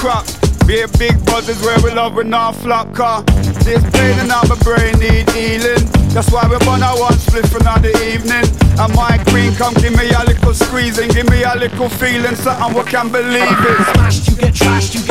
crop. Be a big buzz is where we love with no flop car. This pain in my brain need healing. That's why we burn our one split for another evening. And my queen come give me a little squeezing, give me a little feeling, something we can believe it. Smashed, you get trashed, you